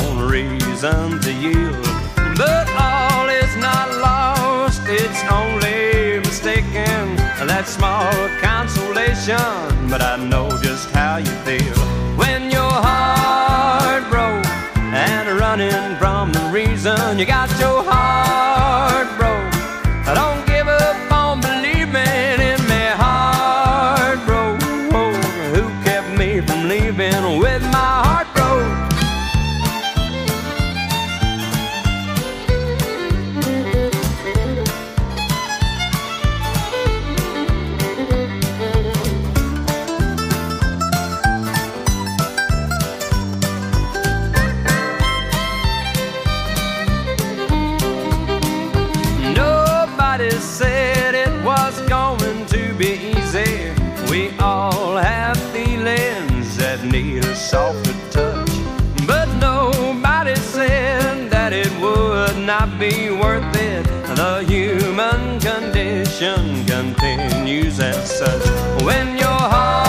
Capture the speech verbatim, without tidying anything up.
no reason to yield. But all is not lost, it's only mistaken. That small consolation, but I know just how you feel when your heart broke and running from the reason you got your heart broke. Don't give up on believing in me. Heart broke, who kept me from leaving with my heart broke? Said it was going to be easy. We all have feelings that need a softer touch, but nobody said that it would not be worth it. The human condition continues as such. When your heart